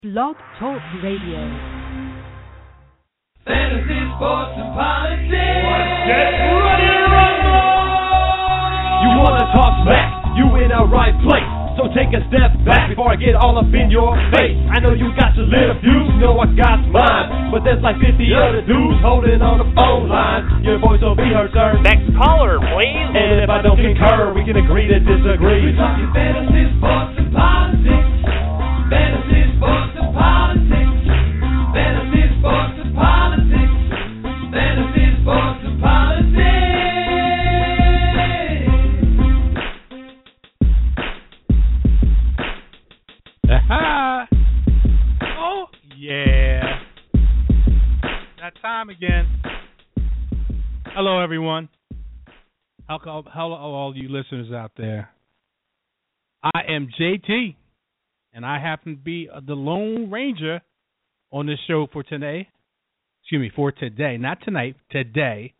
Blog Talk Radio. Fantasy, sports, and politics. Get ready to rumble! You wanna talk smack? You in the right place. So take a step back before I get all up in your face. I know you got your little views, you know I got mine. But there's like 50 other dudes holding on the phone line. Your voice will be heard, sir. Next caller, please. And if I don't concur, we can agree to disagree. We're talking fantasy, sports, and politics. Fantasy, sports, and politics. Fantasy, sports, and politics. Fantasy, sports, and politics. Oh, yeah. That time again. Hello, everyone. Hello, all you listeners out there. I am JT, and I happen to be the Lone Ranger on this show for today. Excuse me, for today. Not tonight, today.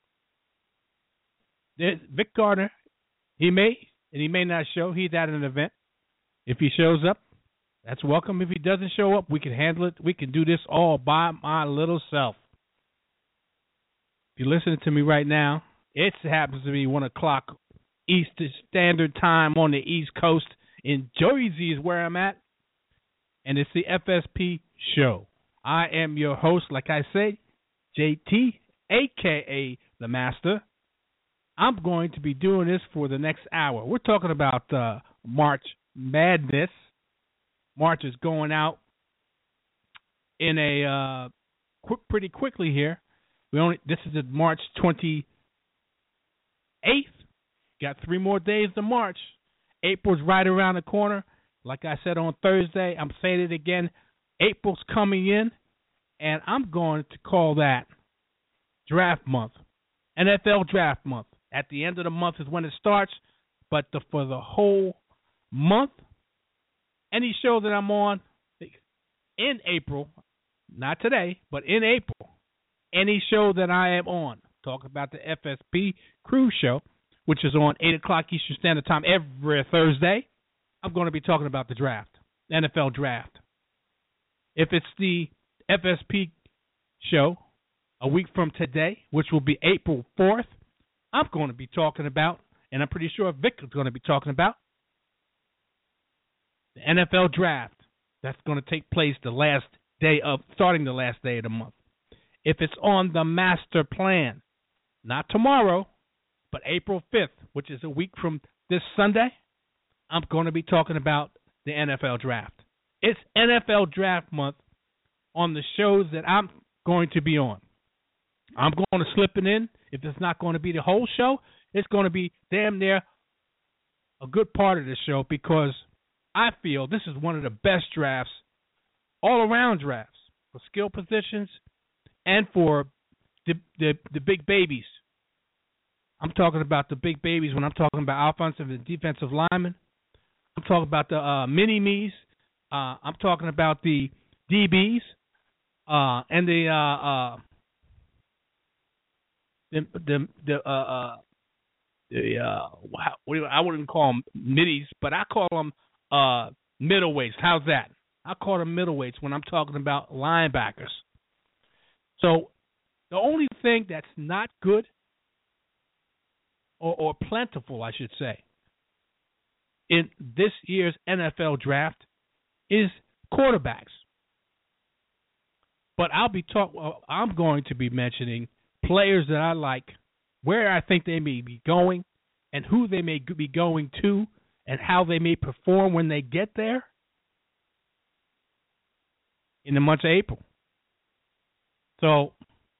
There's Vic Gardner. He may not show. He's at an event. If he shows up, that's welcome. If he doesn't show up, we can handle it. We can do this all by my little self. If you're listening to me right now, it happens to be 1 o'clock Eastern Standard Time on the East Coast. In Jersey is where I'm at. And it's the FSP show. I am your host, like I said, JT, a.k.a. The Master. I'm going to be doing this for the next hour. We're talking about March Madness. March is going out in a pretty quickly here. This is the March 28th. Got 3 more days to March. April's right around the corner. Like I said on Thursday, I'm saying it again. April's coming in, and I'm going to call that Draft Month, NFL Draft Month. At the end of the month is when it starts, but for the whole month, any show that I'm on in April, not today, but in April, any show that I am on, talk about the FSP Crew Show, which is on 8 o'clock Eastern Standard Time every Thursday, I'm going to be talking about the draft, the NFL Draft. If it's the FSP show a week from today, which will be April 4th, I'm going to be talking about, and I'm pretty sure Vic is going to be talking about, the NFL Draft. That's going to take place starting the last day of the month. If it's on the master plan, not tomorrow, but April 5th, which is a week from this Sunday, I'm going to be talking about the NFL Draft. It's NFL Draft Month on the shows that I'm going to be on. I'm going to slip it in. If it's not going to be the whole show, it's going to be damn near a good part of the show because I feel this is one of the best drafts, all-around drafts, for skill positions and for the big babies. I'm talking about the big babies when I'm talking about offensive and defensive linemen. I'm talking about the mini-me's. I'm talking about the DBs and I wouldn't call them middies, but I call them middleweights. How's that? I call them middleweights when I'm talking about linebackers. So the only thing that's not good or plentiful, I should say, in this year's NFL draft is quarterbacks. But I'm going to be mentioning players that I like, where I think they may be going, and who they may be going to, and how they may perform when they get there in the month of April. So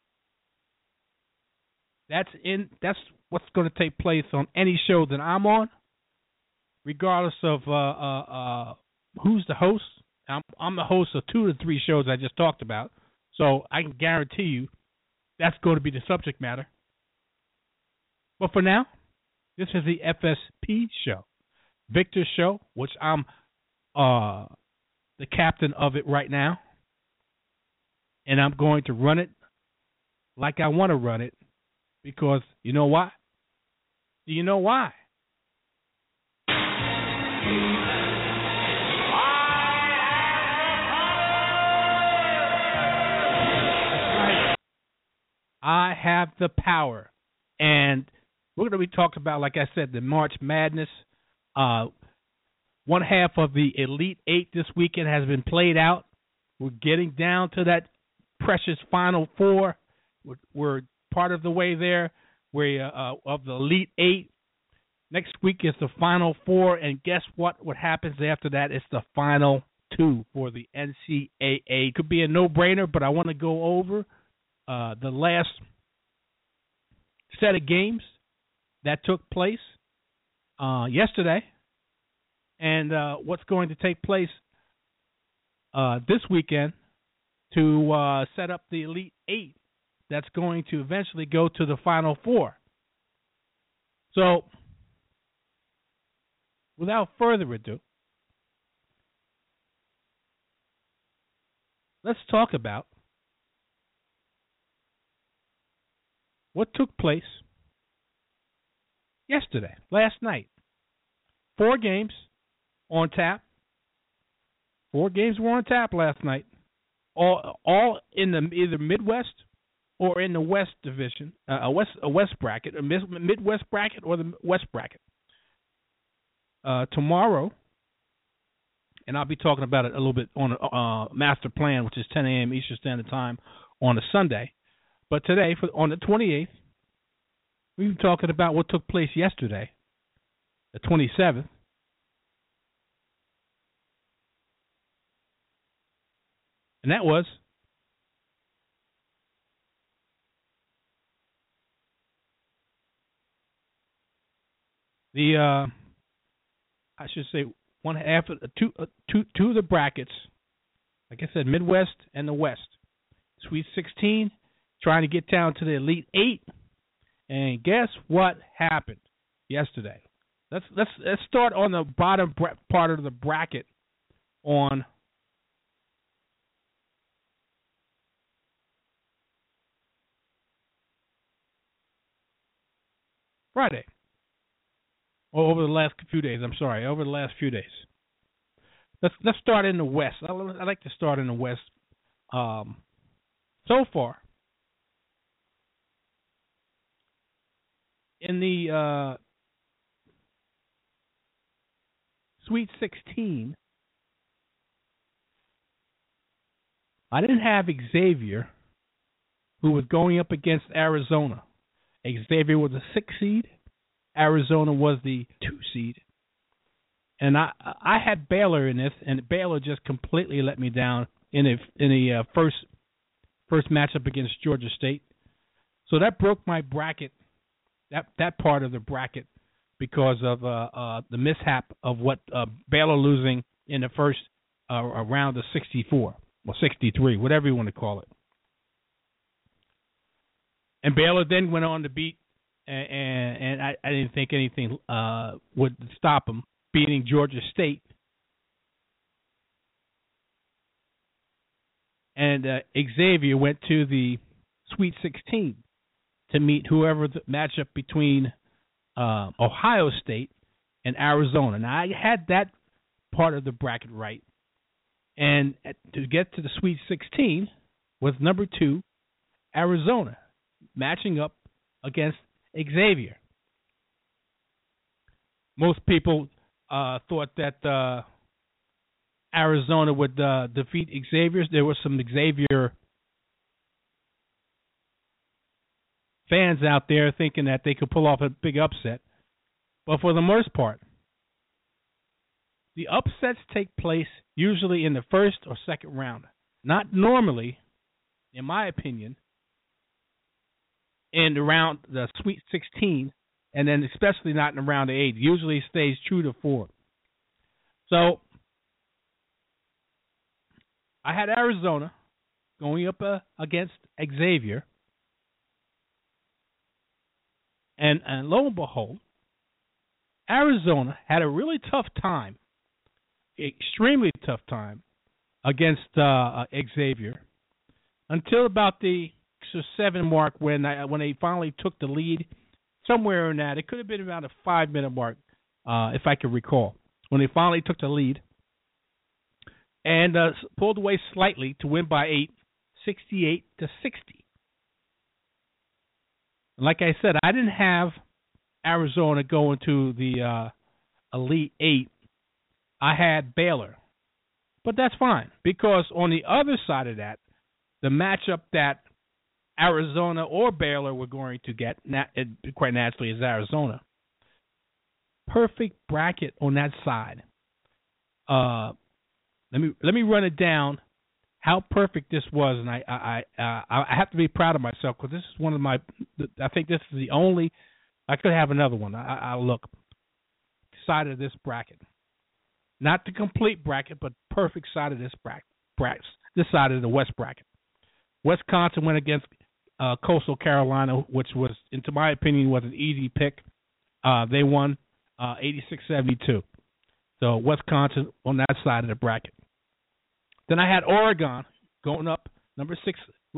that's what's going to take place on any show that I'm on, regardless of who's the host. I'm the host of 2 to 3 shows I just talked about, so I can guarantee you that's going to be the subject matter. But for now, this is the FSP show, Victor's show, which I'm the captain of it right now, and I'm going to run it like I want to run it because you know why? Do you know why? I have the power. And we're going to be talking about, like I said, the March Madness. One half of the Elite Eight this weekend has been played out. We're getting down to that precious Final Four. We're part of the way there. We're of the Elite Eight. Next week is the Final Four, and guess what? What happens after that is the Final Two for the NCAA. Could be a no-brainer, but I want to go over the last set of games that took place yesterday, and what's going to take place this weekend to set up the Elite Eight that's going to eventually go to the Final Four. So, without further ado, let's talk about what took place yesterday, last night. 4 games on tap. 4 games were on tap last night. All in the either Midwest or in the West division, a West bracket, a Midwest bracket or the West bracket. Tomorrow, and I'll be talking about it a little bit on Master Plan, which is 10 a.m. Eastern Standard Time on a Sunday. But today, on the 28th, we've been talking about what took place yesterday, the 27th. And that was the, I should say, one half of two of the brackets. Like I said, Midwest and the West. Sweet 16, trying to get down to the Elite Eight. And guess what happened yesterday? Let's start on the bottom part of the bracket on Friday. Or over the last few days. I'm sorry, over the last few days. Let's start in the West. I like to start in the West. So far, in the Sweet 16, I didn't have Xavier, who was going up against Arizona. Xavier was a 6 seed. Arizona was the 2 seed. And I had Baylor in this, and Baylor just completely let me down in the first matchup against Georgia State. So that broke my bracket, that part of the bracket, because of the mishap of what Baylor losing in the first round of 64 or 63, whatever you want to call it. And Baylor then went on to beat, and I didn't think anything would stop them, beating Georgia State. And Xavier went to the Sweet 16 to meet whoever the matchup between Ohio State and Arizona. Now, I had that part of the bracket right. And to get to the Sweet 16 was number 2, Arizona, matching up against Xavier. Most people thought that Arizona would defeat Xavier. There were some Xavier fans out there thinking that they could pull off a big upset. But for the most part, the upsets take place usually in the first or second round. Not normally, in my opinion, in the Sweet 16, and then especially not in round of 8. Usually stays true to 4. So I had Arizona going up against Xavier, and lo and behold, Arizona had a really tough time, extremely tough time against Xavier until about the 7 mark when they finally took the lead. Somewhere in that, it could have been about a 5-minute mark, if I can recall, when they finally took the lead and pulled away slightly to win by 8, 68-60. Like I said, I didn't have Arizona going to the Elite Eight. I had Baylor. But that's fine, because on the other side of that, the matchup that Arizona or Baylor were going to get, quite naturally, is Arizona. Perfect bracket on that side. Let me run it down how perfect this was, and I have to be proud of myself, because this is one of my. I think this is the only. I could have another one. I'll look side of this bracket, not the complete bracket, but perfect side of this bracket. This side of the West bracket. Wisconsin went against Coastal Carolina, which was, into my opinion, was an easy pick. They won 86-72. So Wisconsin on that side of the bracket. Then I had Oregon going up number 8.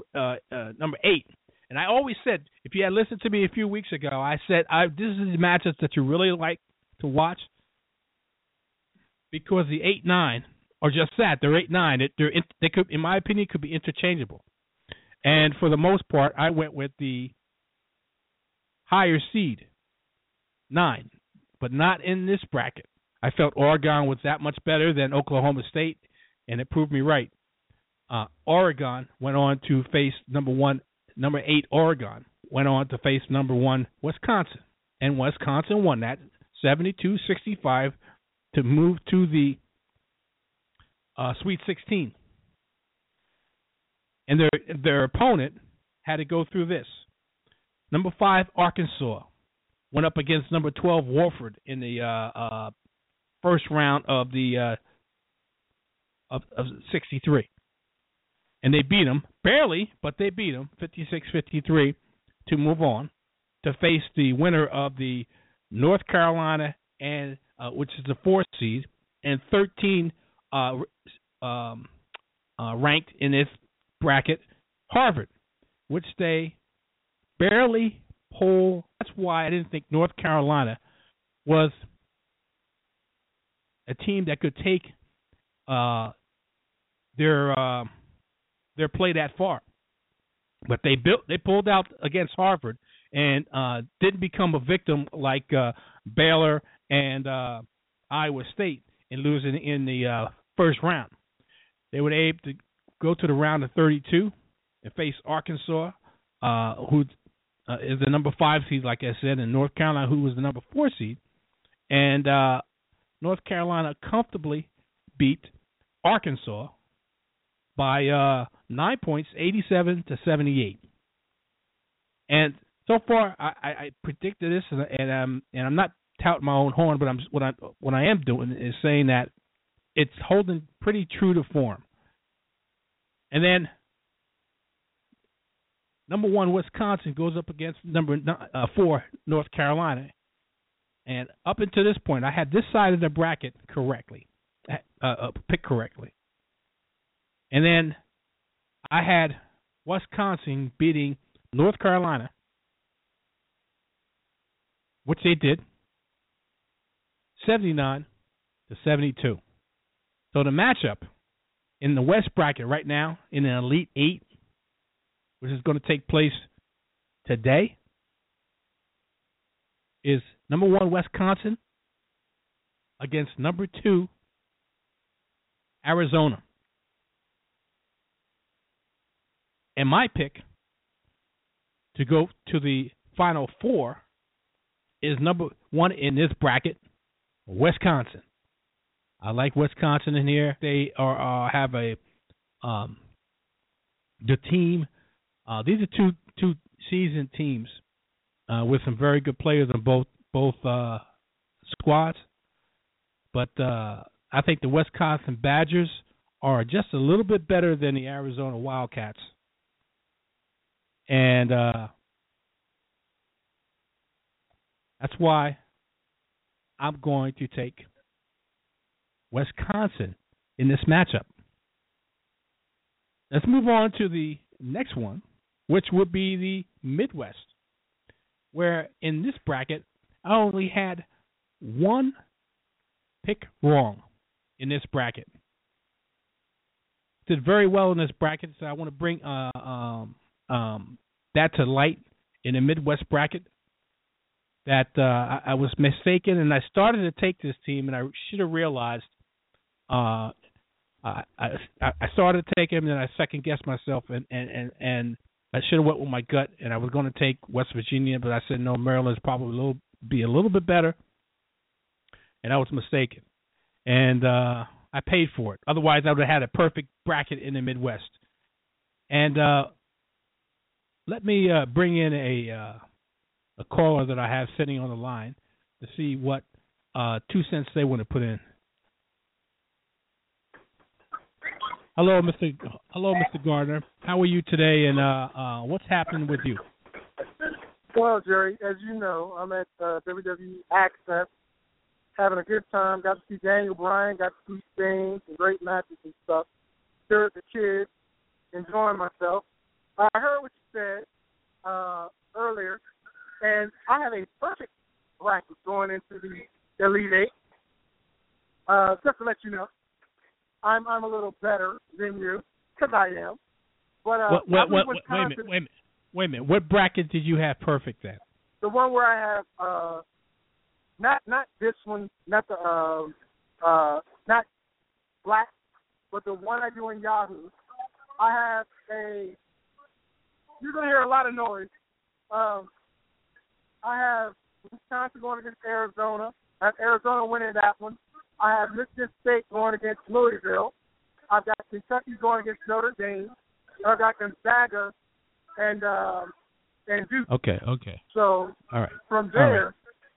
And I always said, if you had listened to me a few weeks ago, I said this is the matchups that you really like to watch, because the 8-9 are just that. They're 8-9. They could, in my opinion, could be interchangeable. And for the most part, I went with the higher seed, 9, but not in this bracket. I felt Oregon was that much better than Oklahoma State, and it proved me right. Oregon went on to face number 8 Oregon went on to face number 1 Wisconsin, and Wisconsin won that 72-65 to move to the Sweet 16. And their opponent had to go through this. Number 5 Arkansas went up against number 12 Wofford in the first round of the of 63, and they beat them barely, but they beat them 56-53 to move on to face the winner of the North Carolina and which is the 4th seed and 13 ranked in this bracket, Harvard, which they barely pull. That's why I didn't think North Carolina was a team that could take their play that far. But they pulled out against Harvard and didn't become a victim like Baylor and Iowa State in losing in the first round. They were able to go to the round of 32 and face Arkansas, who is the number 5 seed, like I said, and North Carolina, who was the number 4 seed. And North Carolina comfortably beat Arkansas by 9 points, 87-78. And so far, I predicted this, and I'm not touting my own horn, but what I am doing is saying that it's holding pretty true to form. And then number 1 Wisconsin goes up against number 4 North Carolina. And up until this point, I had this side of the bracket correctly, picked correctly. And then I had Wisconsin beating North Carolina, which they did, 79-72. So the matchup in the West bracket right now, in the Elite 8, which is going to take place today, is number 1 Wisconsin against number 2 Arizona. And my pick to go to the Final Four is number 1 in this bracket, Wisconsin. I like Wisconsin in here. They have the team. These are two seasoned teams with some very good players on both squads. But I think the Wisconsin Badgers are just a little bit better than the Arizona Wildcats. And that's why I'm going to take Wisconsin in this matchup. Let's move on to the next one, which would be the Midwest, where in this bracket, I only had one pick wrong in this bracket. Did very well in this bracket, so I want to bring that to light in the Midwest bracket that I was mistaken, and I started to take this team, and I should have realized I started to take him, and then I second-guessed myself, and I should have went with my gut, and I was going to take West Virginia, but I said, no, Maryland's probably be a little bit better, and I was mistaken. And I paid for it. Otherwise, I would have had a perfect bracket in the Midwest. And let me bring in a caller that I have sitting on the line to see what 2 cents they want to put in. Hello, Mr. Gardner. How are you today, and what's happening with you? Well, Jerry, as you know, I'm at WWE Access, having a good time. Got to see Daniel Bryan, got to see Sting, some great matches and stuff. Here at the kids, enjoying myself. I heard what you said earlier, and I have a perfect bracket going into the Elite Eight. Just to let you know, I'm a little better than you, because I am. But wait a minute. What bracket did you have perfect then? The one where I have not this one, not the not black, but the one I do in Yahoo. I have you're gonna hear a lot of noise. I have Wisconsin going against Arizona. I have Arizona winning that one. I have Michigan State going against Louisville. I've got Kentucky going against Notre Dame. I've got Gonzaga and Duke. Okay. So all right. From there.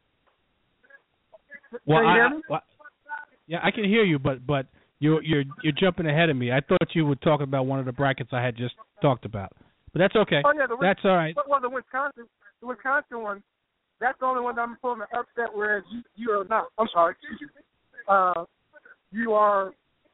Right. Well, yeah, I can hear you, but you're jumping ahead of me. I thought you were talking about one of the brackets I had just talked about, but that's okay. Oh yeah, that's all right. Well, the Wisconsin one, that's the only one that I'm pulling an upset, whereas you are not. I'm sorry. You are.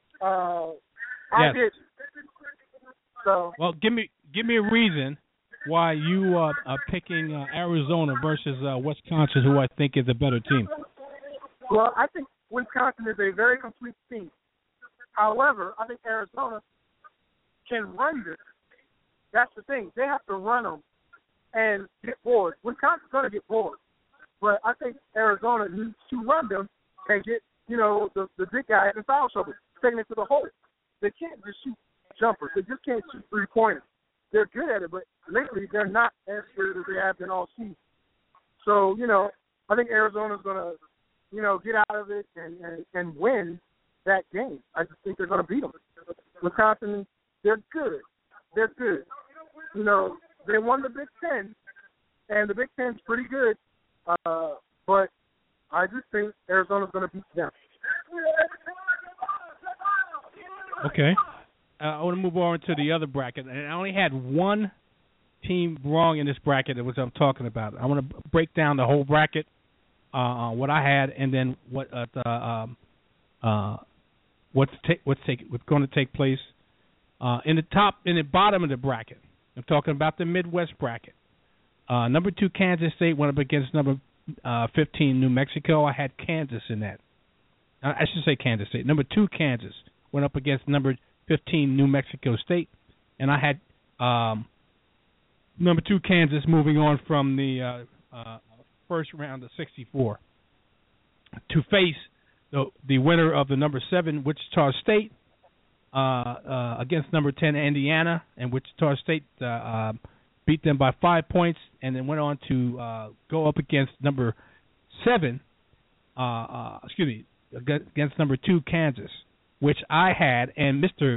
I did. So. Well, give me a reason why you are picking Arizona versus Wisconsin, who I think is a better team. Well, I think Wisconsin is a very complete team. However, I think Arizona can run this. That's the thing. They have to run them and get bored. Wisconsin's going to get bored. But I think Arizona needs to run them and get, the big guy in foul trouble, taking it to the hole. They can't just shoot jumpers. They just can't shoot three-pointers. They're good at it, but lately they're not as good as they have been all season. So, I think Arizona's going to, get out of it and win that game. I just think they're going to beat them. Wisconsin, they're good. They're good. They won the Big Ten, and the Big Ten's pretty good. But I just think Arizona's going to beat them. Okay. I want to move on to the other bracket. And I only had one team wrong in this bracket, which I'm talking about. I want to break down the whole bracket, what I had, and then what's going to take place in the bottom of the bracket. I'm talking about the Midwest bracket. Number 2 Kansas State went up against number 15 New Mexico. I had Kansas in that. I should say Kansas State. Number 2 Kansas went up against number 15 New Mexico State, and I had number 2 Kansas moving on from the first round of 64 to face the winner of the number 7 Wichita State against number 10 Indiana, and Wichita State beat them by 5 points, and then went on to go up against number 7. Against number 2 Kansas, which I had, and Mr.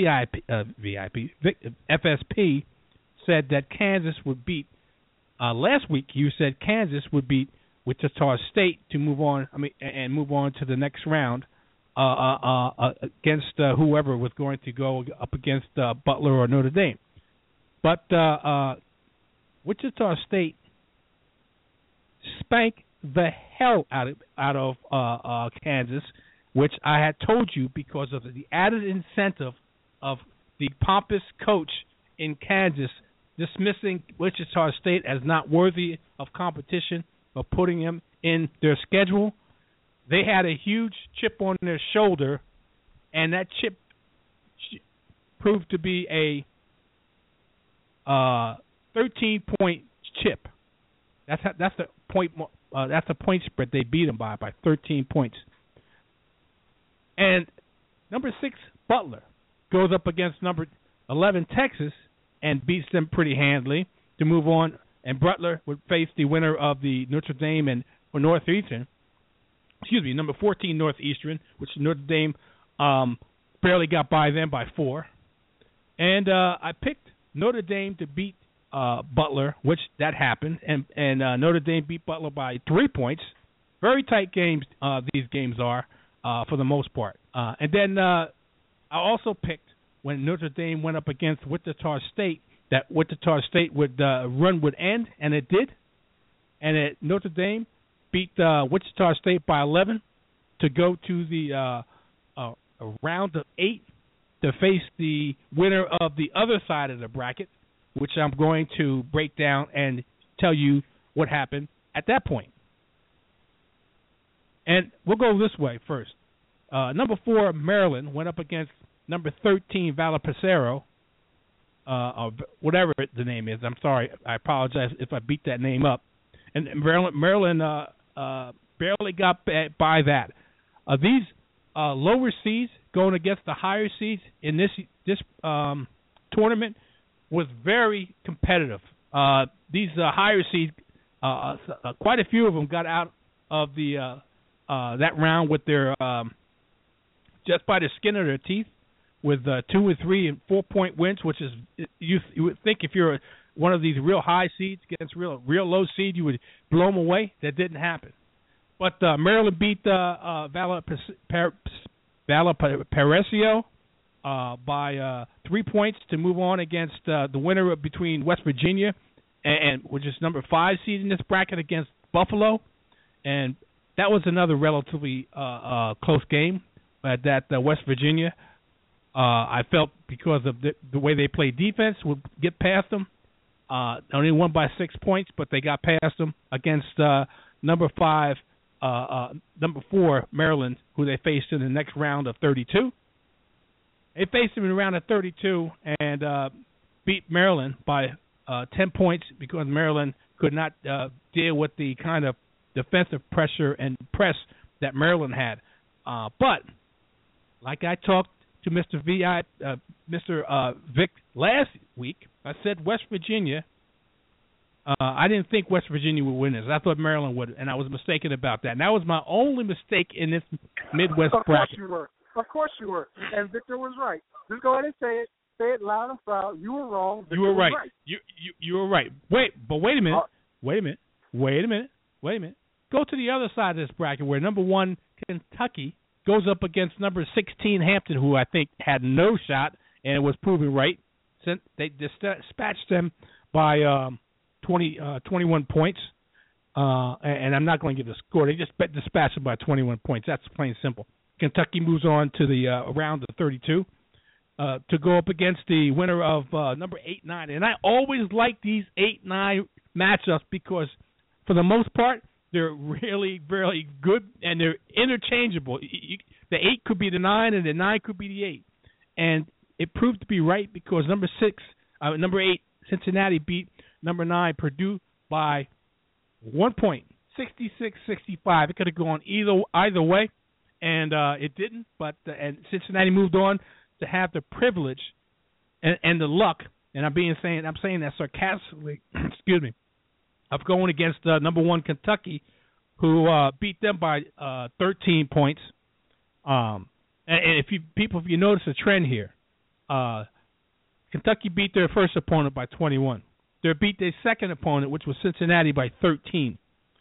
FSP said that Kansas would beat. Last week you said Kansas would beat Wichita State to move on. Move on to the next round against whoever was going to go up against Butler or Notre Dame. But Wichita State spanked the hell out of Kansas, which I had told you because of the added incentive of the pompous coach in Kansas dismissing Wichita State as not worthy of competition or putting them in their schedule. They had a huge chip on their shoulder, and that chip proved to be a 13-point chip. That's the point. That's a point spread. They beat them by 13 points. And number 6 Butler goes up against number 11 Texas and beats them pretty handily to move on. And Butler would face the winner of the Notre Dame and Northeastern. Excuse me, number 14 Northeastern, which Notre Dame barely got by them by 4. And I picked Notre Dame to beat Butler, which that happened, and Notre Dame beat Butler by 3 points. Very tight games. These games are for the most part. And then I also picked when Notre Dame went up against Wichita State that Wichita State run would end, and it did. And Notre Dame beat Wichita State by 11 to go to the round of 8 to face the winner of the other side of the bracket, which I'm going to break down and tell you what happened at that point. And we'll go this way first. Number 4, Maryland, went up against number 13, Valparaiso, or whatever the name is. I'm sorry. I apologize if I beat that name up. And Maryland barely got by that. These lower seeds going against the higher seeds in this tournament was very competitive. These higher seeds, quite a few of them got out of the that round with their just by the skin of their teeth, with 2 or 3 and 4 point wins, which is you would think if you're one of these real high seeds against real low seed, you would blow them away. That didn't happen. But Maryland beat Valparaiso by 3 points to move on against the winner between West Virginia and which is number 5 seed in this bracket against Buffalo, and that was another relatively close game. That West Virginia, I felt because of the way they played defense, would get past them. Only won by 6 points, but they got past them against number 4 Maryland, who they faced in the next round of 32. They faced them in the round of 32 and beat Maryland by 10 points because Maryland could not deal with the kind of defensive pressure and press that Maryland had. But like I talked to Mr. Vic last week, I said West Virginia. I didn't think West Virginia would win this. I thought Maryland would, and I was mistaken about that. And that was my only mistake in this Midwest bracket. Of course you were. And Victor was right. Just go ahead and say it. Say it loud and proud. You were wrong. Victor you were right. Was right. You were right. Wait a minute. Wait a minute. Go to the other side of this bracket where number 1 Kentucky goes up against number 16 Hampton, who I think had no shot, and it was proven right. They dispatched them by 21 points, and I'm not going to give the score. They just dispatched them by 21 points. That's plain and simple. Kentucky moves on to the round of 32 to go up against the winner of number 8-9. And I always like these 8-9 matchups because, for the most part, they're really, really good, and they're interchangeable. The 8 could be the 9, and the 9 could be the 8. And it proved to be right because number 8, Cincinnati beat number 9, Purdue, by 1 point, 66-65. It could have gone either way, and it didn't. But and Cincinnati moved on to have the privilege and the luck, and I'm saying that sarcastically. Excuse me. Of going against number 1 Kentucky, who beat them by 13 points. And if you notice a trend here, Kentucky beat their first opponent by 21. They beat their second opponent, which was Cincinnati, by 13.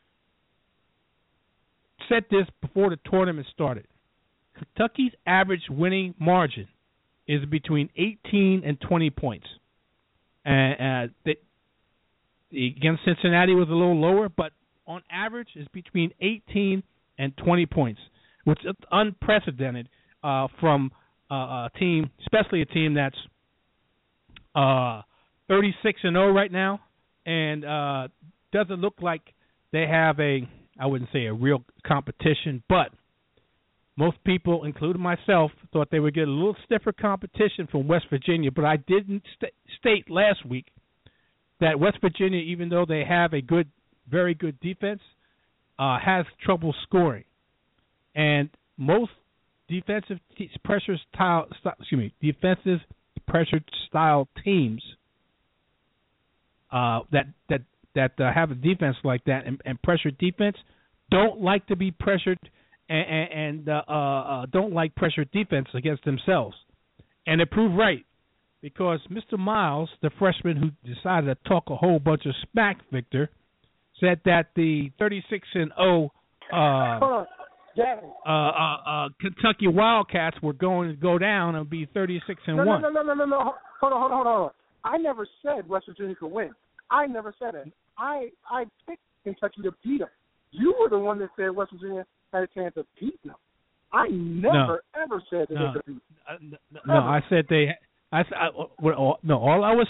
Said this before the tournament started. Kentucky's average winning margin is between 18 and 20 points. And against Cincinnati was a little lower, but on average is between 18 and 20 points, which is unprecedented from a team, especially a team that's 36-0 right now, and doesn't look like they have I wouldn't say a real competition, but most people, including myself, thought they would get a little stiffer competition from West Virginia, but I didn't state last week that West Virginia, even though they have a very good defense, has trouble scoring. And most defensive pressure style teams that have a defense like that and pressure defense don't like to be pressured and don't like pressure defense against themselves. And it proved right, because Mr. Miles, the freshman who decided to talk a whole bunch of smack, Victor, said that the 36-0 Kentucky Wildcats were going to go down and be 36-1. No. Hold on. I never said West Virginia could win. I never said it. I picked Kentucky to beat them. You were the one that said West Virginia had a chance of beating them. I never ever said that they could beat them. No, I said they. All I was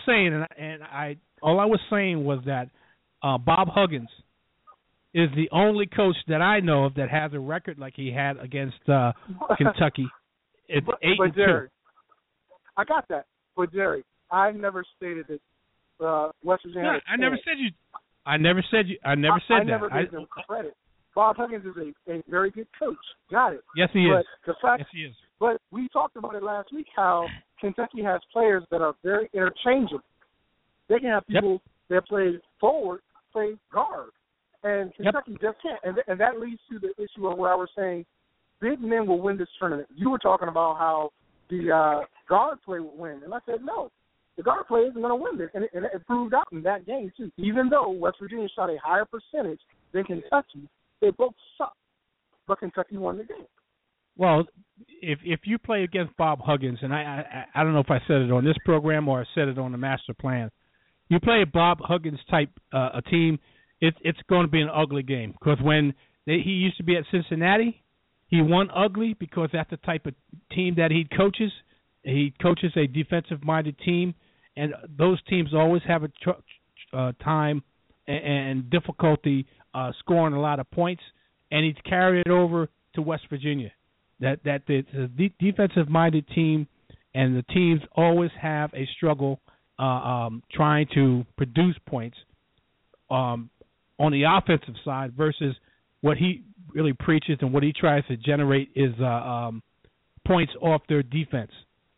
saying was that Bob Huggins is the only coach that I know of that has a record like he had against Kentucky. It's 8-2. Jerry, I got that. But Jerry, I never stated that West Virginia. No, I never said you. I never said that. I never gave him credit. Bob Huggins is a very good coach. Got it. Yes, he is. Yes, he is. But we talked about it last week, how Kentucky has players that are very interchangeable. They can have people that play forward, play guard. And Kentucky just can't. And that leads to the issue of where I was saying big men will win this tournament. You were talking about how the guard play would win. And I said, no, the guard play isn't going to win this. And it proved out in that game, too. Even though West Virginia shot a higher percentage than Kentucky, they both sucked. But Kentucky won the game. Well, if you play against Bob Huggins, and I don't know if I said it on this program or I said it on the master plan, you play a Bob Huggins type a team, it's going to be an ugly game. Because when he used to be at Cincinnati, he won ugly because that's the type of team that he coaches. He coaches a defensive-minded team, and those teams always have a time and difficulty scoring a lot of points, and he's carried it over to West Virginia. That it's a defensive-minded team, and the teams always have a struggle trying to produce points on the offensive side versus what he really preaches and what he tries to generate is points off their defense.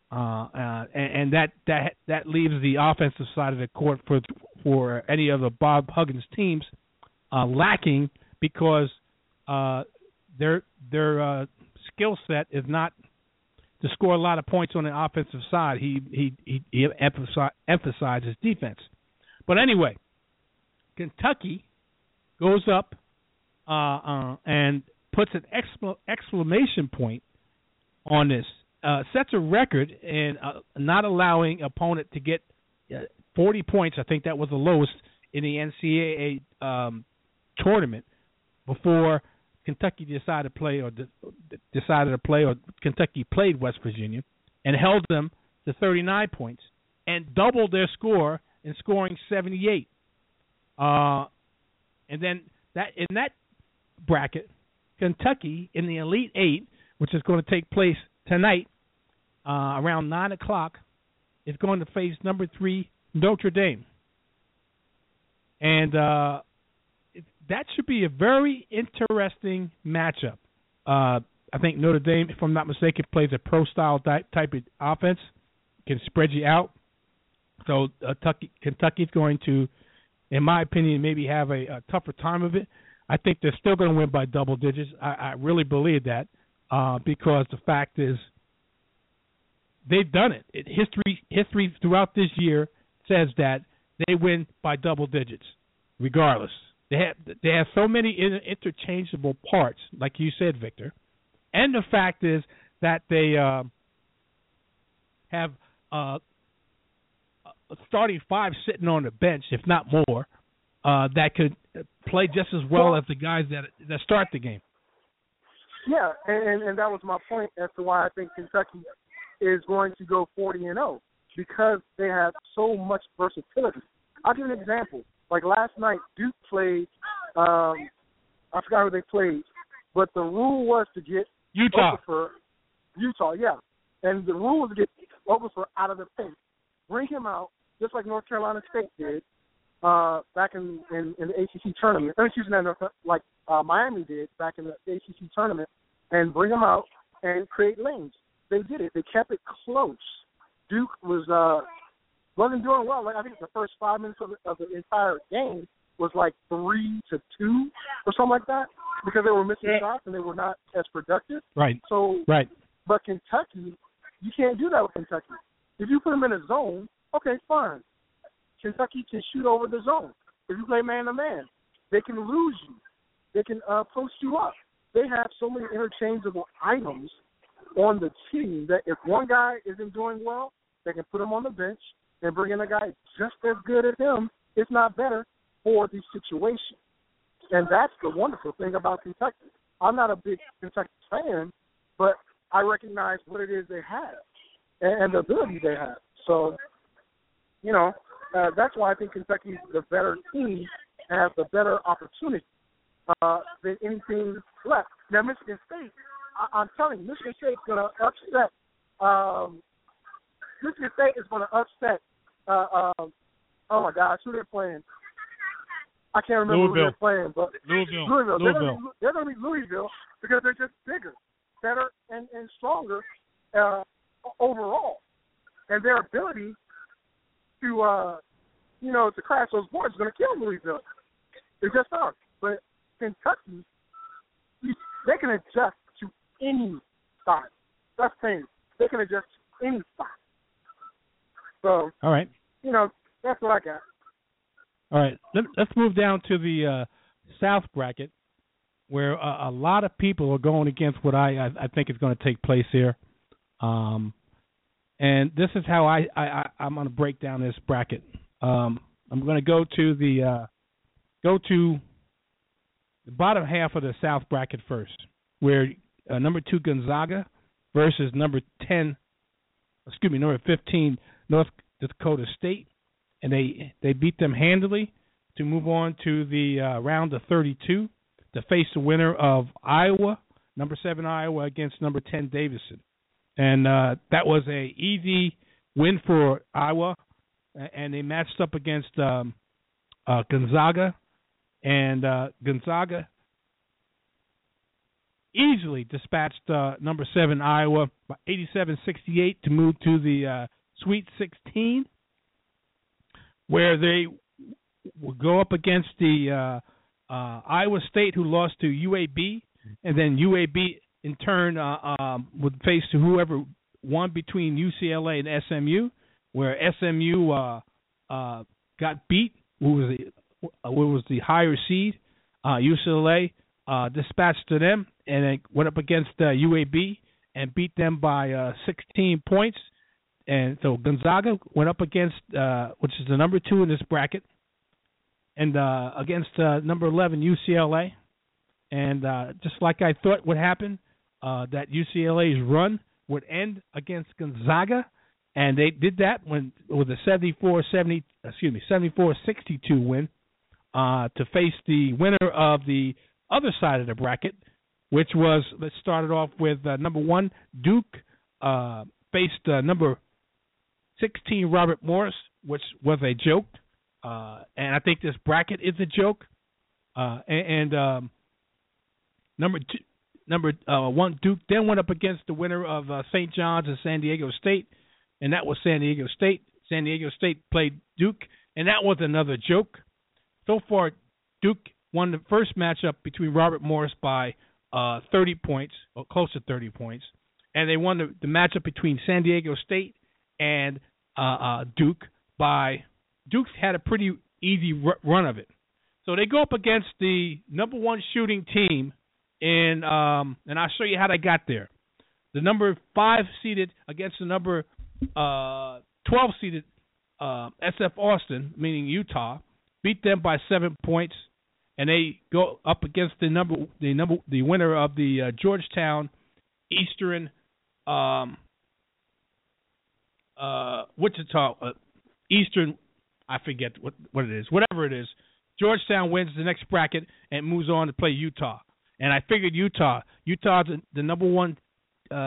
And that leaves the offensive side of the court for any of the Bob Huggins teams lacking because their skill set is not to score a lot of points on the offensive side. He emphasizes defense. But anyway, Kentucky goes up and puts an exclamation point on this. Sets a record in not allowing opponent to get 40 points. I think that was the lowest in the NCAA tournament before Kentucky decided to play, or Kentucky played West Virginia and held them to 39 points and doubled their score in scoring 78. And then in that bracket, Kentucky in the Elite Eight, which is going to take place tonight around 9 o'clock, is going to face number 3 Notre Dame. And that should be a very interesting matchup. I think Notre Dame, if I'm not mistaken, plays a pro-style type of offense, can spread you out. So Kentucky's going to, in my opinion, maybe have a tougher time of it. I think they're still going to win by double digits. I really believe that because the fact is they've done it. History throughout this year says that they win by double digits regardless. They have so many interchangeable parts, like you said, Victor. And the fact is that they have a starting 5 sitting on the bench, if not more, that could play just as well as the guys that start the game. Yeah, and that was my point as to why I think Kentucky is going to go 40-0 because they have so much versatility. I'll give you an example. Like last night, Duke played, I forgot who they played, but the rule was to get Utah, yeah. And the rule was to get Okafor out of the paint, bring him out, just like North Carolina State did, back in the ACC tournament. Excuse me, like Miami did back in the ACC tournament, and bring them out and create lanes. They did it. They kept it close. Duke wasn't doing well. Like, I think the first 5 minutes of the entire game was like 3-2 or something like that, because they were missing shots and they were not as productive. Right. So, right. But Kentucky, you can't do that with Kentucky. If you put them in a zone, okay, fine. Kentucky can shoot over the zone. If you play man-to-man, they can lose you. They can post you up. They have so many interchangeable items on the team that if one guy isn't doing well, they can put him on the bench and bring in a guy just as good as him, if not better, for the situation. And that's the wonderful thing about Kentucky. I'm not a big Kentucky fan, but I recognize what it is they have and the ability they have. So, you know, that's why I think Kentucky's the better team and has the better opportunity than anything left. Now, Michigan State, I'm telling you, Michigan State's going to upset. Michigan State is going to upset. Oh my gosh, who they're playing? I can't remember who they're playing, but Louisville. They're going to be Louisville because they're just bigger, better, and stronger overall, and their ability to to crash those boards is going to kill Louisville. They just are. But Kentucky, they can adjust to any style. That's the thing. They can adjust to any style. So, all right. That's what I got. All right. Let's move down to the South bracket, where a lot of people are going against what I think is going to take place here. And this is how I'm going to break down this bracket. I'm going to go to the bottom half of the South bracket first, where number 2 Gonzaga versus number 15 North Dakota State, and they beat them handily to move on to the round of 32 to face the winner of Iowa, number 7 Iowa against number 10 Davidson. And that was a easy win for Iowa, and they matched up against Gonzaga, and Gonzaga easily dispatched number 7 Iowa by 87-68 to move to the Sweet 16, where they will go up against the Iowa State, who lost to UAB, and then UAB in turn would face to whoever won between UCLA and SMU, where SMU got beat, who was the higher seed. UCLA dispatched to them, and then went up against UAB and beat them by 16 points. And so Gonzaga went up against, which is the number 2 in this bracket, and against number 11 UCLA. And just like I thought would happen, that UCLA's run would end against Gonzaga, and they did that with a 74-62 win to face the winner of the other side of the bracket, which was, let's start it off with number 1 Duke faced number 16 Robert Morris, which was a joke, and I think this bracket is a joke. Number 1 Duke then went up against the winner of St. John's and San Diego State, and that was San Diego State. San Diego State played Duke, and that was another joke. So far, Duke won the first matchup between Robert Morris by 30 points, or close to 30 points, and they won the matchup between San Diego State and Duke by – Duke's had a pretty easy run of it. So they go up against the number 1 shooting team and I'll show you how they got there. The number 5 seeded against the number 12 seeded SF Austin, meaning Utah, beat them by 7 points, and they go up against the winner of the Georgetown Eastern Wichita Eastern. I forget what it is. Whatever it is, Georgetown wins the next bracket and moves on to play Utah. And I figured Utah's the number 1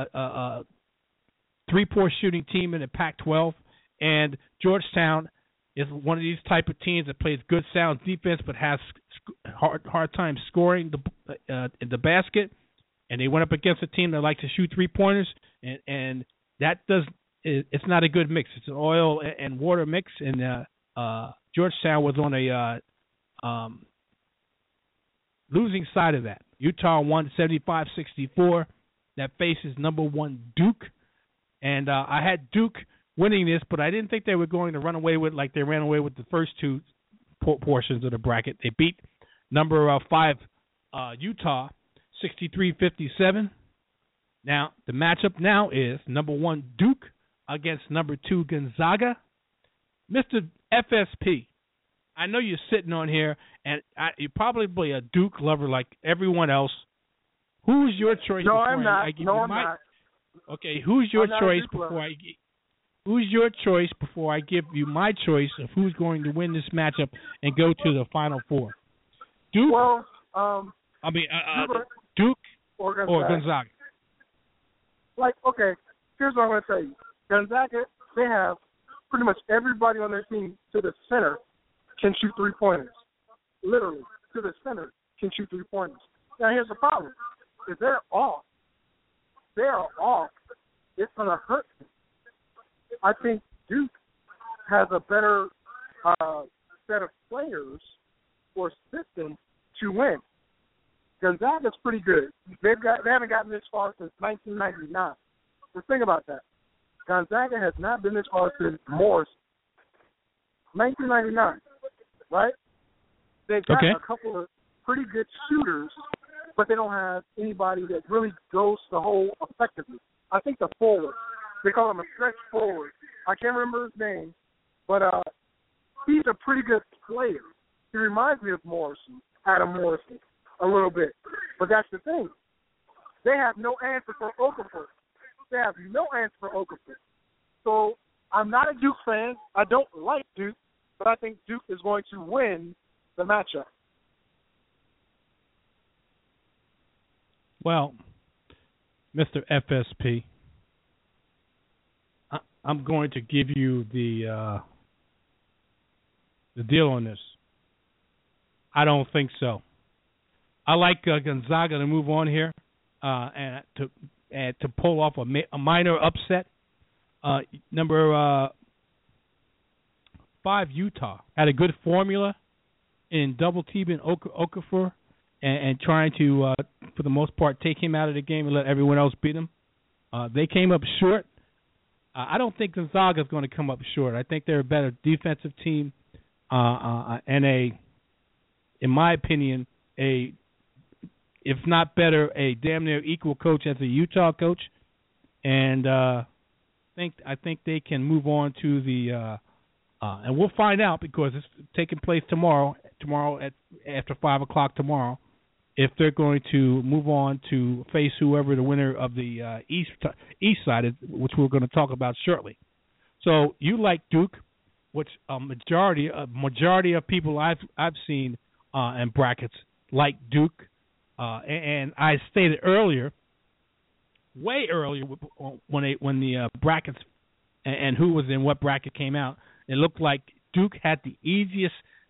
3-point shooting team in the Pac-12, and Georgetown is one of these type of teams that plays good, sound defense, but has hard time scoring in the basket. And they went up against a team that likes to shoot 3-pointers, and it's not a good mix. It's an oil and water mix, and Georgetown was on a losing side of that. Utah won 75-64. That faces number 1 Duke, and I had Duke winning this, but I didn't think they were going to run away with like they ran away with the first two portions of the bracket. They beat number 5 Utah 63-57. Now the matchup now is number 1 Duke against number 2 Gonzaga. Mr. FSP, I know you're sitting on here, and you're probably a Duke lover like everyone else. Who's your choice? No, I'm not. Not. Okay, who's your choice Who's your choice before I give you my choice of who's going to win this matchup and go to the Final Four? Duke. Well, Duke or Gonzaga. Like, okay, here's what I'm going to tell you. Gonzaga, they have pretty much everybody on their team to the center can shoot 3-pointers. Literally, to the center can shoot 3-pointers. Now, here's the problem. If they're off, it's going to hurt them. I think Duke has a better set of players or system to win. Gonzaga's pretty good. They haven't gotten this far since 1999. So think about that. Gonzaga has not been this far since Morris, 1999, right? They've got a couple of pretty good shooters, but they don't have anybody that really goes the hole effectively. I think the forward, they call him a stretch forward. I can't remember his name, but he's a pretty good player. He reminds me of Morrison, Adam Morrison, a little bit. But that's the thing. They have no answer for Okafor. So I'm not a Duke fan. I don't like Duke, but I think Duke is going to win the matchup. Well, Mr. FSP, I'm going to give you the deal on this. I don't think so. I like Gonzaga to move on here and to pull off a minor upset. Number 5 Utah had a good formula in double teaming Okafor and trying to, for the most part, take him out of the game and let everyone else beat him. They came up short. I don't think Gonzaga is going to come up short. I think they're a better defensive team and in my opinion, if not better, a damn near equal coach as a Utah coach. And I think they can move on to the and we'll find out because it's taking place tomorrow after 5 o'clock tomorrow, if they're going to move on to face whoever the winner of the east side is, which we're going to talk about shortly. So you like Duke, which a majority of people I've seen in brackets like Duke, and I stated earlier, way earlier when the brackets and who was in what bracket came out, it looked like Duke had the easiest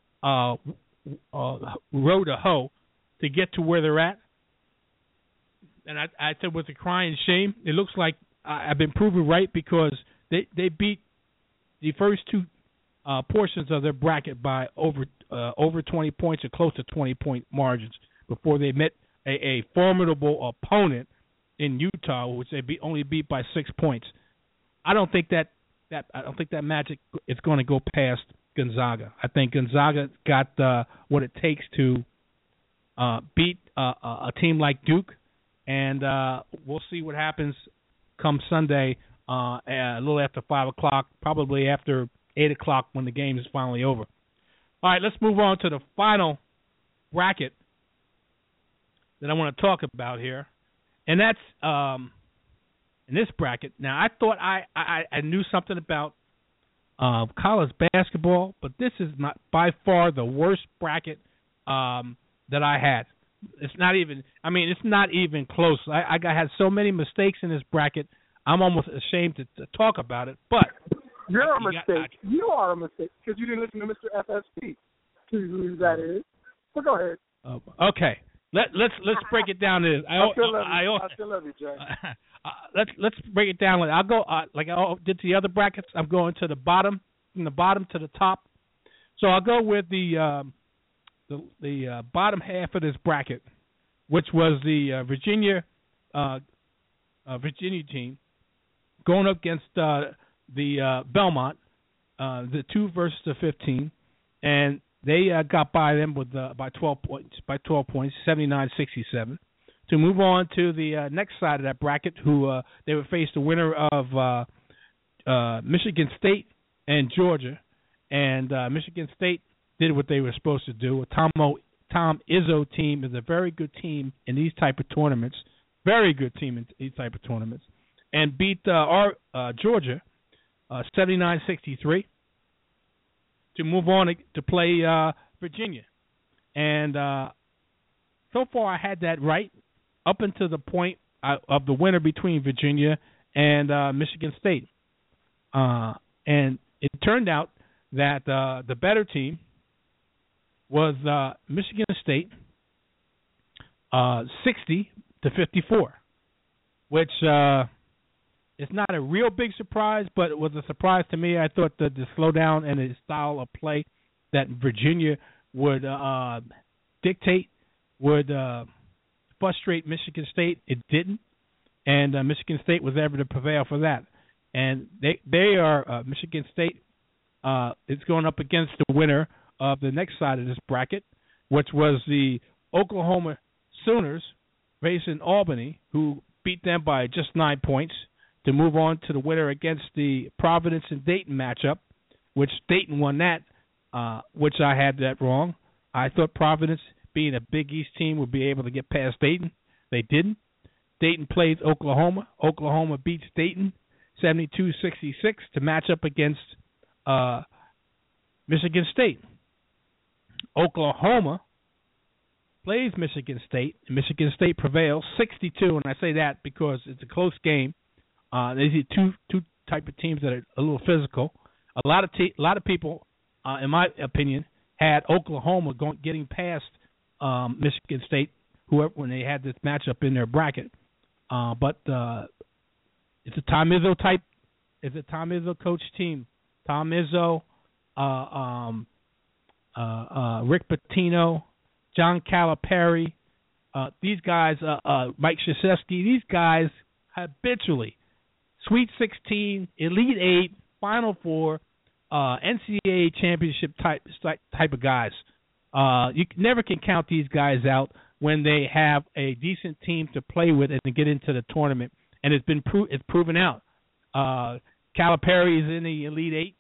road to hoe to get to where they're at. And I said with a crying shame, it looks like I've been proven right because they beat the first two portions of their bracket by over 20 points or close to 20-point margins before they met a formidable opponent in Utah, which they only beat by 6 points. I don't think that Magic is going to go past Gonzaga. I think Gonzaga got what it takes to beat a team like Duke, and we'll see what happens come Sunday a little after 5 o'clock, probably after 8 o'clock when the game is finally over. All right, let's move on to the final bracket that I want to talk about here, and that's in this bracket. Now, I thought I knew something about college basketball, but this is not by far the worst bracket that I had. It's not even close. I had so many mistakes in this bracket, I'm almost ashamed to talk about it. But You're a mistake. You are a mistake because you didn't listen to Mr. FSP, who that is. But go ahead. Okay. Let's break it down. I still love you, Jay. Let's break it down. I'll go like I did to the other brackets. I'm going to the bottom, from the bottom to the top. So I'll go with the bottom half of this bracket, which was the Virginia team going up against the Belmont, the 2 versus the 15, and they got by them with by 12 points, 79-67. To move on to the next side of that bracket, who they would face the winner of Michigan State and Georgia, and Michigan State did what they were supposed to do. Tom Izzo team is a very good team in these type of tournaments, very good team in these type of tournaments, and beat our Georgia 79-63 to move on to play Virginia. And so far I had that right up until the point of the winner between Virginia and Michigan State. And it turned out that the better team was Michigan State 60-54, which it's not a real big surprise, but it was a surprise to me. I thought that the slowdown and the style of play that Virginia would dictate would frustrate Michigan State. It didn't, and Michigan State was able to prevail for that. And they are Michigan State is going up against the winner of the next side of this bracket, which was the Oklahoma Sooners facing Albany, who beat them by just 9 points, to move on to the winner against the Providence and Dayton matchup, which Dayton won that, which I had that wrong. I thought Providence, being a Big East team, would be able to get past Dayton. They didn't. Dayton plays Oklahoma. Oklahoma beats Dayton 72-66 to match up against Michigan State. Oklahoma plays Michigan State, and Michigan State prevails 62, and I say that because it's a close game. These are two type of teams that are a little physical. A lot of people, in my opinion, had Oklahoma getting past Michigan State, when they had this matchup in their bracket. But it's a Tom Izzo type. It's a Tom Izzo coach team. Tom Izzo, Rick Pitino, John Calipari, these guys, Mike Krzyzewski, these guys habitually Sweet 16, Elite 8, Final Four, NCAA championship type of guys. You never can count these guys out when they have a decent team to play with and to get into the tournament. And it's proven out. Calipari is in the Elite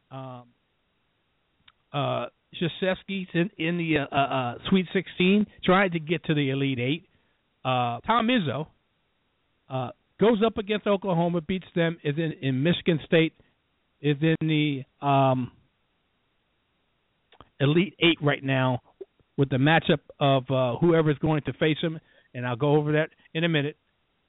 8. Krzyzewski's in the Sweet 16, trying to get to the Elite 8. Tom Izzo goes up against Oklahoma, beats them, is in Michigan State, is in the Elite 8 right now with the matchup of whoever's going to face him, and I'll go over that in a minute,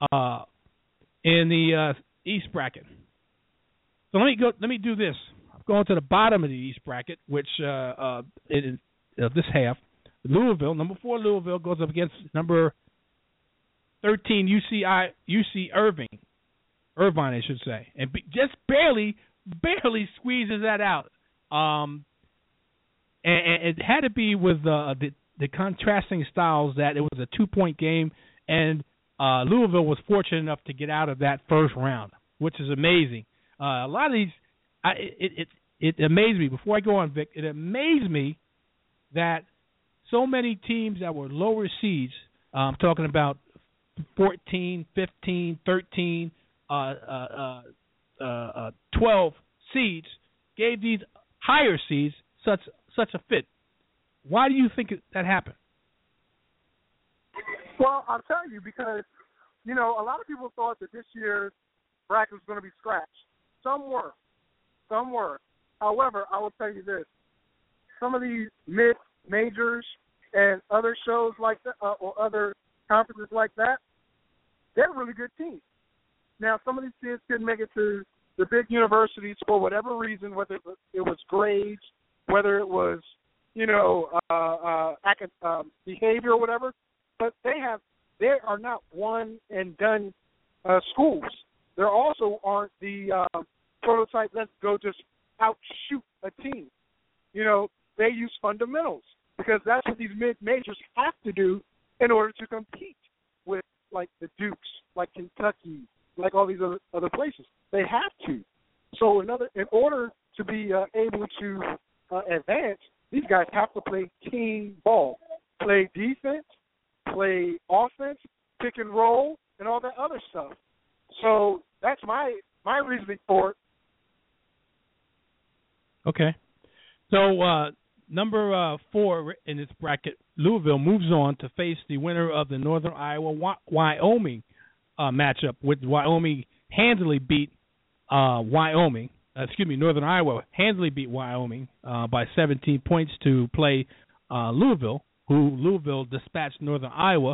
in the East bracket. So let me do this. I'm going to the bottom of the East bracket, which it is this half. Louisville, number 4 Louisville, goes up against number 13 Irvine, I should say, and just barely squeezes that out. And it had to be with the contrasting styles that it was a 2-point game, and Louisville was fortunate enough to get out of that first round, which is amazing. A lot of these, it amazed me. Before I go on, Vic, it amazed me that so many teams that were lower seeds, I'm talking about 14, 15, 13, 12 seeds, gave these higher seeds such a fit. Why do you think that happened? Well, I'll tell you, because, a lot of people thought that this year's bracket was going to be scratched. Some were. However, I will tell you this. Some of these mid-majors and other shows like that, or other conferences like that, they're really good teams. Now, some of these kids couldn't make it to the big universities, for whatever reason, whether it was grades, whether it was, behavior or whatever, but they are not one and done schools. There also aren't the prototype, let's go just outshoot a team. They use fundamentals because that's what these mid-majors have to do in order to compete with, like, the Dukes, like Kentucky, like all these other places. They have to. So in order to be able to advance, these guys have to play team ball, play defense, play offense, pick and roll, and all that other stuff. So that's my reasoning for it. Okay. So number 4 in this bracket, Louisville, moves on to face the winner of the Northern Iowa-Wyoming matchup, with Wyoming handily beat Northern Iowa handily beat Wyoming by 17 points to play Louisville, who Louisville dispatched Northern Iowa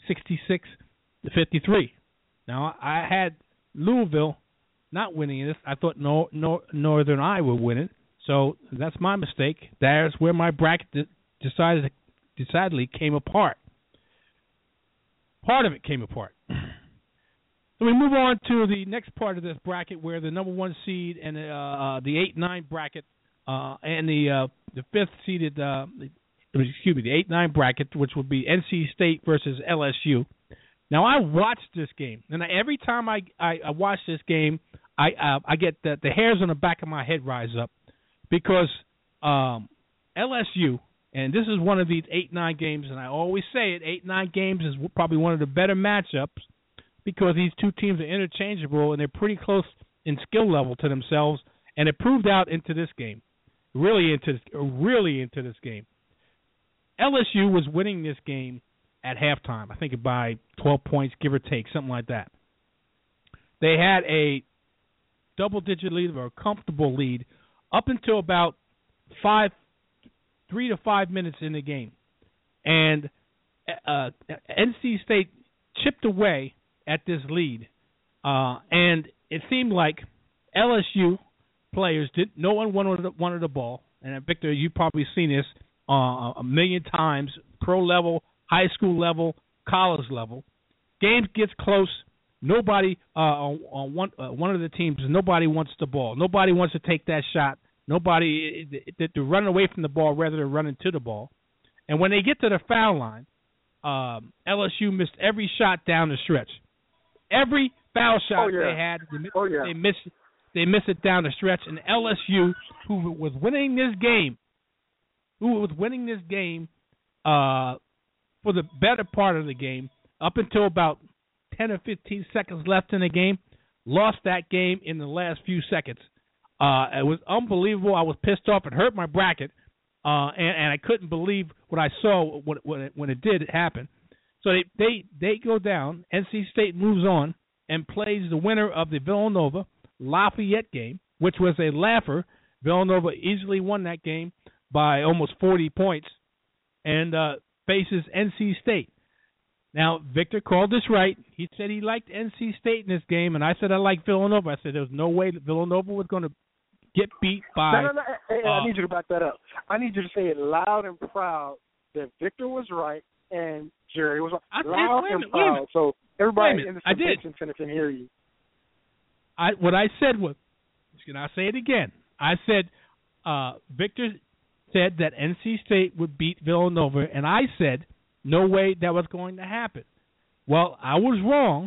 66-53. Now, I had Louisville not winning this. I thought Northern Iowa would win it. So that's my mistake. There's where my bracket decidedly came apart. Part of it came apart. So we move on to the next part of this bracket, where the number 1 seed and the 8-9 bracket and the 5th seeded, the 8-9 bracket, which would be NC State versus LSU. Now, I watched this game, and every time I watch this game, I get the hairs on the back of my head rise up, because LSU, and this is one of these 8-9 games, and I always say it, 8-9 games is probably one of the better matchups, because these two teams are interchangeable and they're pretty close in skill level to themselves, and it proved out into this game, really into this game. LSU was winning this game at halftime, I think by 12 points, give or take, something like that. They had a double-digit lead, or a comfortable lead, up until about 3 to 5 minutes in the game. And NC State chipped away at this lead. And it seemed like LSU players no one wanted the ball. And Victor, you've probably seen this a million times, pro level, high school level, college level. Games gets close. Nobody on one of the teams, nobody wants the ball. Nobody wants to take that shot. Nobody they're running away from the ball rather than running to the ball. And when they get to the foul line, LSU missed every shot down the stretch. Every foul shot they had, they missed it down the stretch. And LSU, who was winning this game for the better part of the game, up until about 10 or 15 seconds left in the game, lost that game in the last few seconds. It was unbelievable. I was pissed off. It hurt my bracket, and I couldn't believe what I saw when it did happen. So they go down. NC State moves on and plays the winner of the Villanova-Lafayette game, which was a laugher. Villanova easily won that game by almost 40 points and faces NC State. Now, Victor called this right. He said he liked NC State in this game, and I said I liked Villanova. I said there was no way that Villanova was going to get beat by... No. Hey, I need you to back that up. I need you to say it loud and proud that Victor was right and Jerry was right. Loud and proud. So everybody in the convention center can hear you. What I said was, can I say it again? I said Victor said that NC State would beat Villanova, and I said no way that was going to happen. Well, I was wrong,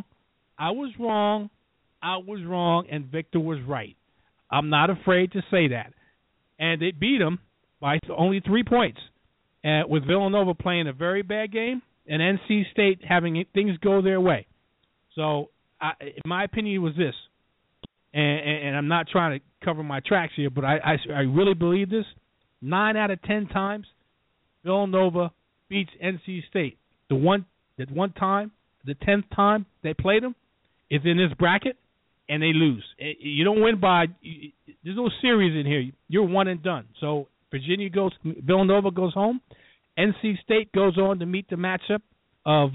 and Victor was right. I'm not afraid to say that. And they beat them by only 3 points, with Villanova playing a very bad game and NC State having things go their way. So, in my opinion, it was this. And I'm not trying to cover my tracks here, but I really believe this. 9 out of 10 times, Villanova beats NC State. The one time, the 10th time they played them is in this bracket, and they lose. You don't win by. There's no series in here. You're one and done. So Villanova goes home. NC State goes on to meet the matchup of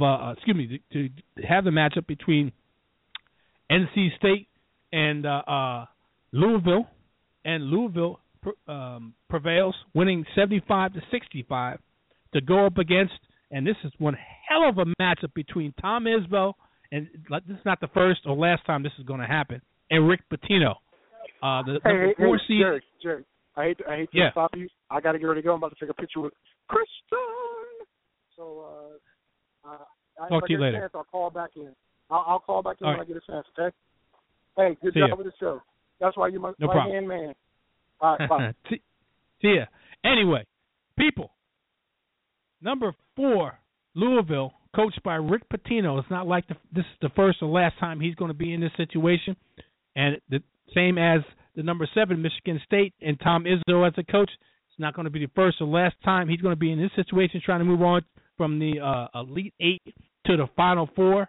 to have the matchup between NC State and Louisville, and Louisville prevails, winning 75-65 to go up against, and this is one hell of a matchup between Tom Izzo, and this is not the first or last time this is going to happen, and Rick Pitino. The number 4 seed. Jerry, I hate to stop you. I got to get ready to go. I'm about to take a picture with Christian. So talk to you later. Chance, I'll call back in. I'll call back in All when right. I get a chance, okay? Hey, good job with the show. That's why you're my right-hand man. All right, bye. See ya. Anyway, people, number 4, Louisville, coached by Rick Pitino. It's not like this is the first or last time he's going to be in this situation. And the same as the number 7, Michigan State, and Tom Izzo as a coach. It's not going to be the first or last time he's going to be in this situation, trying to move on from the Elite 8 to the Final 4,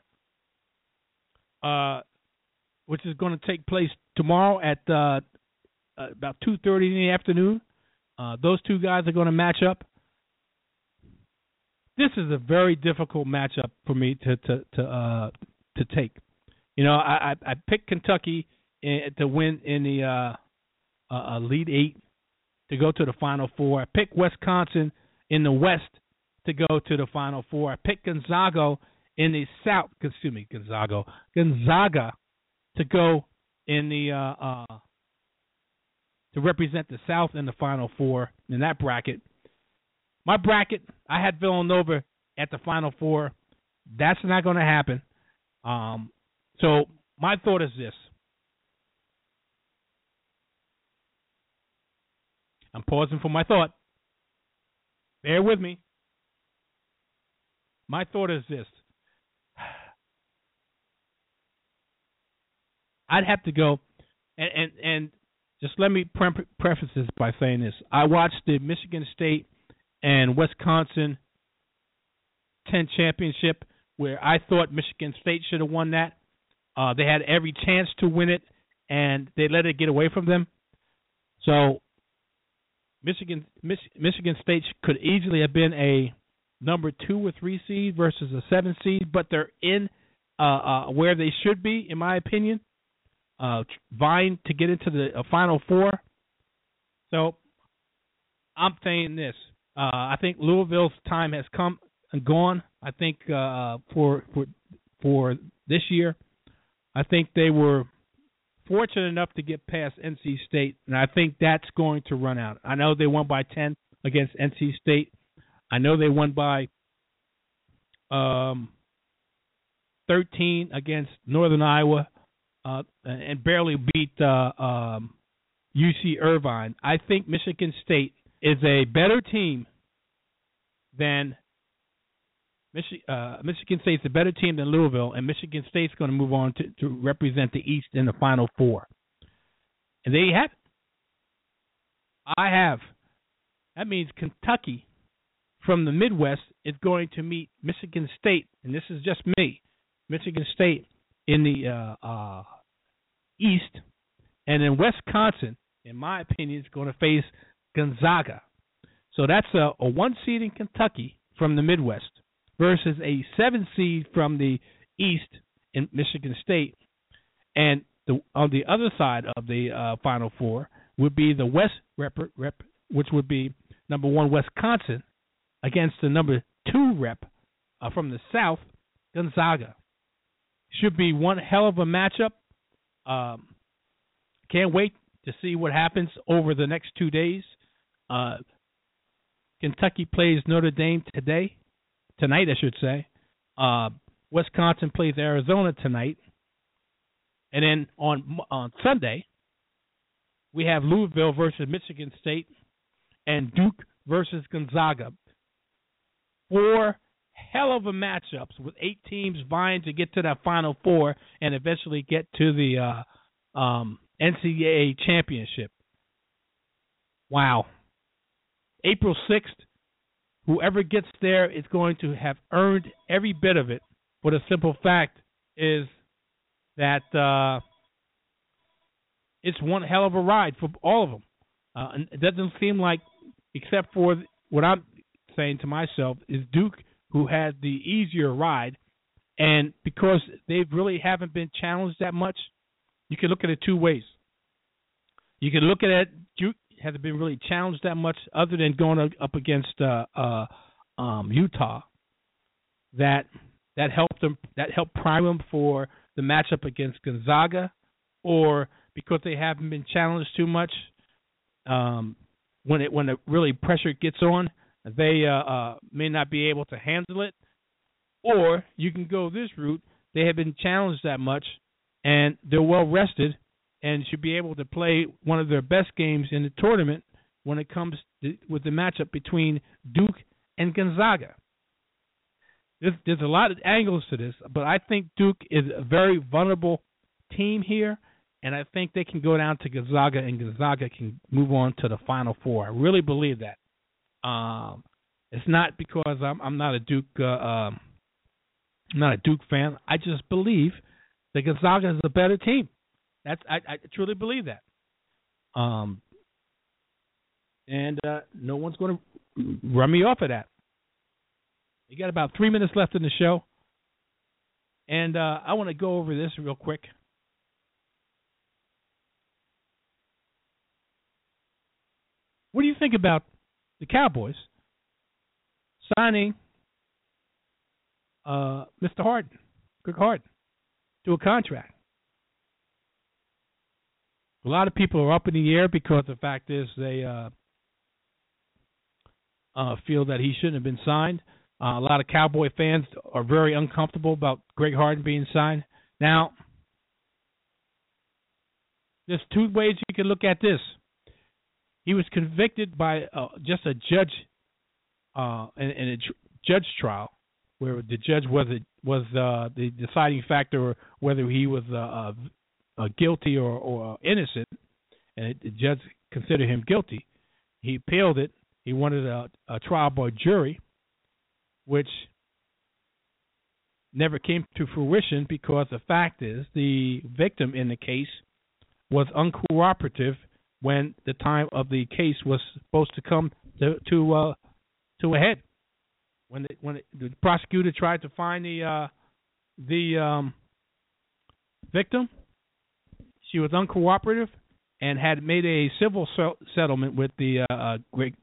which is going to take place tomorrow at about 2:30 in the afternoon. Those two guys are going to match up. This is a very difficult matchup for me to take. You know, I picked Kentucky to win in the Elite 8 to go to the Final 4. I picked Wisconsin in the West to go to the Final 4. I picked Gonzaga in the South. Gonzaga to go in the to represent the South in the Final 4 in that bracket. My bracket, I had Villanova at the Final 4. That's not going to happen. So my thought is this. I'm pausing for my thought. Bear with me. My thought is this. I'd have to go, and just let me preface this by saying this. I watched the Michigan State and Wisconsin 10 championship where I thought Michigan State should have won that. They had every chance to win it, and they let it get away from them. So Michigan State could easily have been a number 2 or 3 seed versus a 7 seed, but they're in where they should be, in my opinion, vying to get into the Final 4. So I'm saying this. I think Louisville's time has come and gone. I think for this year, I think they were fortunate enough to get past NC State, and I think that's going to run out. I know they won by 10 against NC State. I know they won by 13 against Northern Iowa and barely beat UC Irvine. I think Michigan State is a better team than Michigan State's a better team than Louisville, and Michigan State's going to move on to represent the East in the Final 4. And there you have it. I have. That means Kentucky from the Midwest is going to meet Michigan State, and this is just me, Michigan State in the East, and then Wisconsin, in my opinion, is going to face Gonzaga. So that's a 1 seed in Kentucky from the Midwest versus a 7 seed from the East in Michigan State. And on the other side of the Final 4 would be the West rep, which would be number 1 Wisconsin against the number 2 rep from the South, Gonzaga. Should be one hell of a matchup. Can't wait to see what happens over the next 2 days. Kentucky plays Notre Dame tonight, I should say. Wisconsin plays Arizona tonight. And then on Sunday, we have Louisville versus Michigan State and Duke versus Gonzaga. 4 hell of a matchups with 8 teams vying to get to that Final 4 and eventually get to the NCAA championship. Wow. April 6th, whoever gets there is going to have earned every bit of it. For the simple fact is that it's one hell of a ride for all of them. And it doesn't seem like, except for what I'm saying to myself, is Duke who had the easier ride. And because they really haven't been challenged that much, you can look at it 2 ways. You can look at it. Duke hasn't been really challenged that much, other than going up against Utah. That helped them. That helped prime them for the matchup against Gonzaga, or because they haven't been challenged too much. When the really pressure gets on, they may not be able to handle it. Or you can go this route. They have been challenged that much, and they're well rested, and should be able to play one of their best games in the tournament when it comes with the matchup between Duke and Gonzaga. There's a lot of angles to this, but I think Duke is a very vulnerable team here, and I think they can go down to Gonzaga, and Gonzaga can move on to the Final Four. I really believe that. It's not because I'm not a Duke fan. I just believe that Gonzaga is a better team. I truly believe that. And no one's going to run me off of that. You got about 3 minutes left in the show, and I want to go over this real quick. What do you think about the Cowboys signing Mr. Harden, Greg Harden, to a contract? A lot of people are up in the air because the fact is they feel that he shouldn't have been signed. A lot of Cowboy fans are very uncomfortable about Greg Harden being signed. Now, there's two ways you can look at this. He was convicted by just a judge in a judge trial, where the judge was the deciding factor whether he was guilty or innocent, and the judge considered him guilty. He appealed it. He wanted a trial by jury, which never came to fruition because the fact is the victim in the case was uncooperative when the time of the case was supposed to come to a head. When the prosecutor tried to find the victim, she was uncooperative and had made a civil settlement with the Greg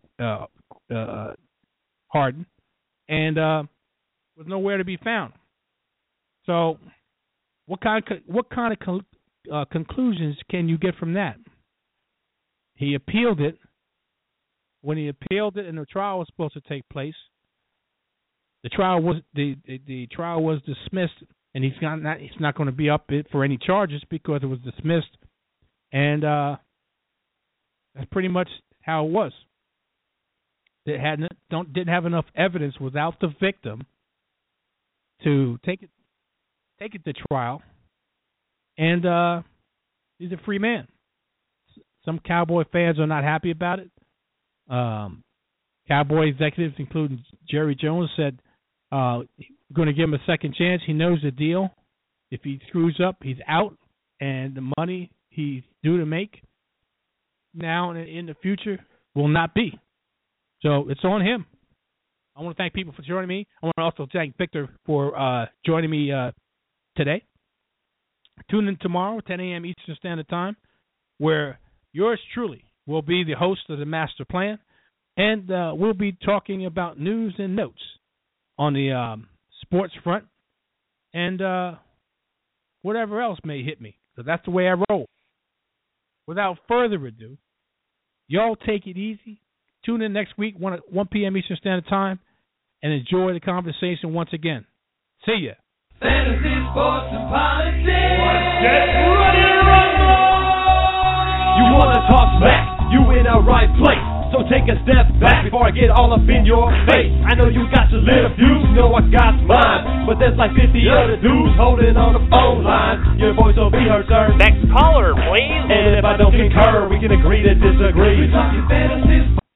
Harden, and was nowhere to be found. So, what kind of conclusions can you get from that? He appealed it. When he appealed it, and the trial was supposed to take place, the trial was dismissed, and he's not going to be up for any charges because it was dismissed, and that's pretty much how it was. They didn't have enough evidence without the victim to take it to trial, and he's a free man. Some Cowboy fans are not happy about it. Cowboy executives, including Jerry Jones, said we're going to give him a second chance. He knows the deal. If he screws up, he's out, and the money he's due to make now and in the future will not be. So it's on him. I want to thank people for joining me. I want to also thank Victor for joining me today. Tune in tomorrow, 10 a.m. Eastern Standard Time, where yours truly will be the host of the Master Plan, and we'll be talking about news and notes on the sports front and whatever else may hit me. So that's the way I roll. Without further ado, y'all take it easy. Tune in next week, 1 p.m. Eastern Standard Time, and enjoy the conversation once again. See ya. Fantasy, sports, and politics. Get ready to rumble! You want to talk smack? You in the right place. So take a step back before I get all up in your face. I know you got your little views, you know I got mine, but there's like 50 other dudes holding on the phone line. Your voice will be heard, sir. Next caller, please. And if I don't concur, we can agree to disagree. We talking fantasy.